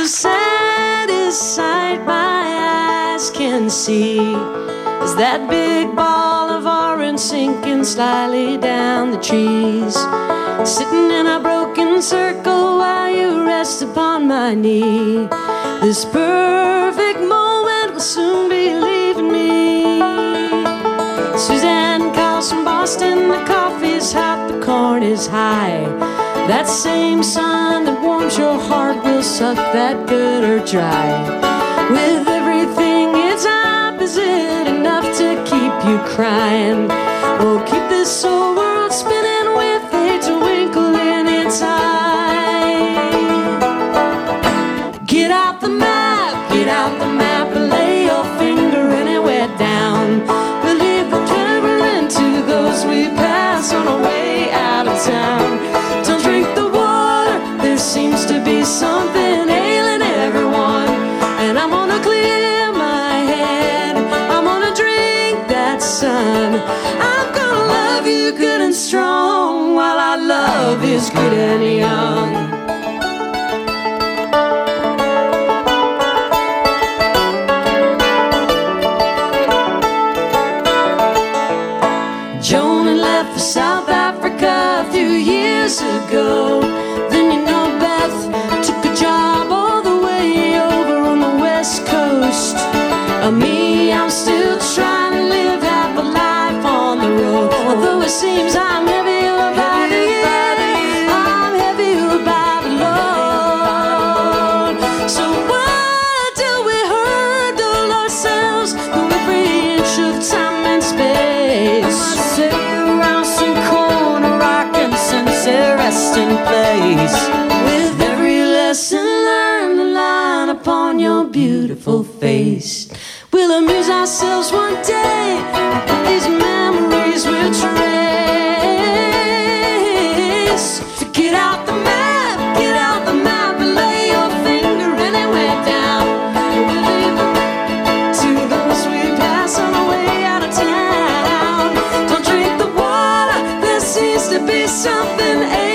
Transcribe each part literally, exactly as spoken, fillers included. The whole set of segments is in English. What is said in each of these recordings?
The saddest sight my eyes can see is that big ball of orange sinking slyly down the trees, sitting in a broken circle while you rest upon my knee. This perfect moment will soon be leaving me. Suzanne calls from Boston, the coffee's hot, the corn is high. That same sun that warms your heart will suck that bitter dry. With everything it's opposite, enough to keep you crying. Oh, keep this whole world spinning with a twinkle in its eye. Get out the map, get out the map, and lay your finger anywhere down. We'll leave the caravan to those we pass on our way out of town. Don't drink the water, there seems to be something ailing everyone. And I'm gonna clear my head, I'm gonna drink that sun. I'm gonna love you good and strong while our love is good and young. Joan had left for South Africa a few years ago. Then you know Beth took a job all the way over on the west coast. Uh, me, I'm still trying to live half a life on the road. Although it seems I'm heavier by the year, I'm heavier by the load. So why do we hurdle ourselves through every inch of time and space? Resting place. With every lesson learned, the line upon your beautiful face. We'll amuse ourselves one day, and these memories will trace. To get out the map, get out the map, and lay your finger anywhere down. We'll leave to those we pass on our way out of town. Don't drink the water, there seems to be something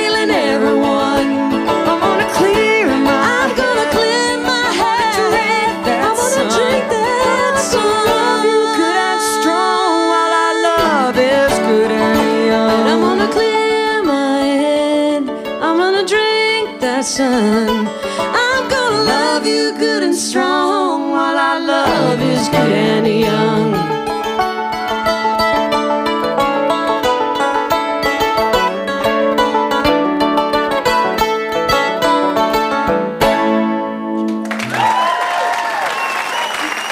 sun. I'm gonna love you good and strong while our love is good and young.